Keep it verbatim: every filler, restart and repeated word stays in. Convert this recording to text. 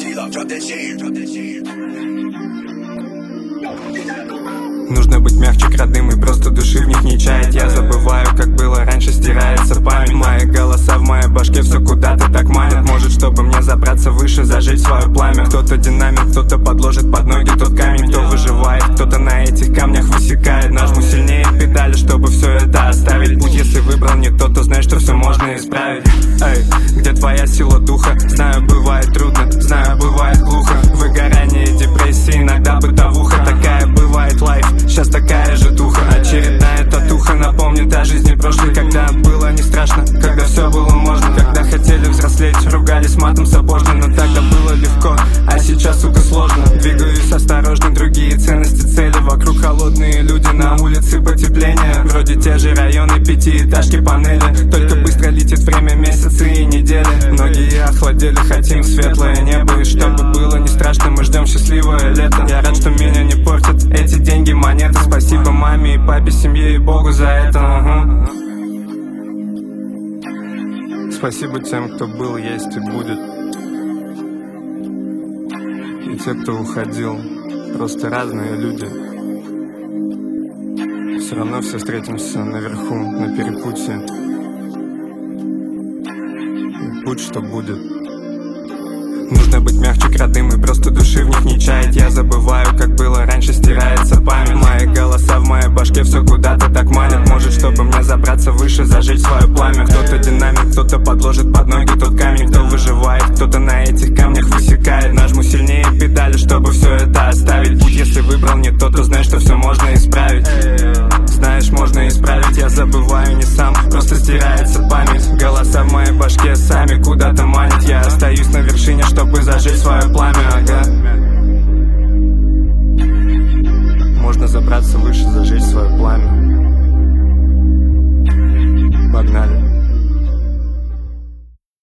Нужно быть мягче к родным и просто души в них не чаять. Я забываю, как было раньше, стирается память. Мои голоса в моей башке все куда-то так манят. Может, чтобы мне забраться выше, зажечь свое пламя. Кто-то динамит, кто-то подложит под ноги тот камень. Кто выживает, кто-то на этих камнях высекает. Нажму сильнее педали, чтобы все это оставить. Путь, если выбрал не тот, то знай, что все можно исправить. Эй, где твоя сила духа? Знаю, бывает трудно, знаю, бывает глухо. Выгорание, депрессия, иногда бытовуха. Такая бывает лайф, сейчас такая же туха. Очередная татуха напомнит о жизни прошлой. Когда было не страшно, когда все было можно. Когда хотели взрослеть, ругались матом сапожно. Но тогда было легко, а сейчас, сука, сложно. Двигаюсь осторожно, другие ценности, цели. Вокруг холодные люди, на улице потепление. Вроде те же районы, пятиэтажки, панели. Только быстро летит время, месяцы и недели. Многие охладели, хотим светлое небо. И чтобы было не страшно, мы ждем счастливое лето. Я рад, что меня не портят эти деньги, монеты. Спасибо маме и папе, семье и Богу за это. Угу. Спасибо тем, кто был, есть и будет. И те, кто уходил. Просто разные люди. Все равно все встретимся наверху, на перепутье. И будь что будет. Нужно быть мягче к родным и просто души в них не чаять. Я забываю, как было раньше, стирается память. Мои голоса в моей башке все куда-то так манят. Может, чтобы мне забраться выше, зажечь свое пламя. Кто-то динамит, кто-то подложит под ноги тот камень. Кто выживает, кто-то на этих камнях высекает. Нажму сильнее педали, чтобы все это оставить. Путь, если выбрал не тот, то знай, что все можно исправить. Знаешь, можно исправить, я забываю не сам, просто стирается память. Голоса в моей башке сами куда-то манят. Я остаюсь на вершине, чтобы зажечь свое пламя, ага. Можно забраться выше, зажечь свое пламя. Погнали.